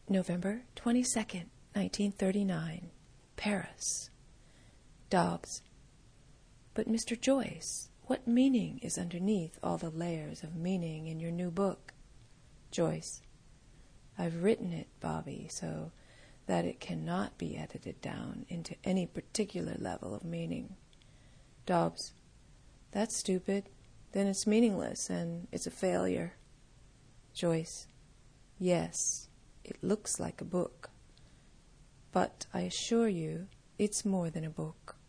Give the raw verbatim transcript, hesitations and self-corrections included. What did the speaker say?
November twenty-second, nineteen thirty-nine, Paris. Dobbs. But, Mister Joyce, what meaning is underneath all the layers of meaning in your new book? Joyce. I've written it, Bobby, so that it cannot be edited down into any particular level of meaning. Dobbs. That's stupid. Then it's meaningless, and it's a failure. Joyce. Yes, it looks like a book. But I assure you, it's more than a book.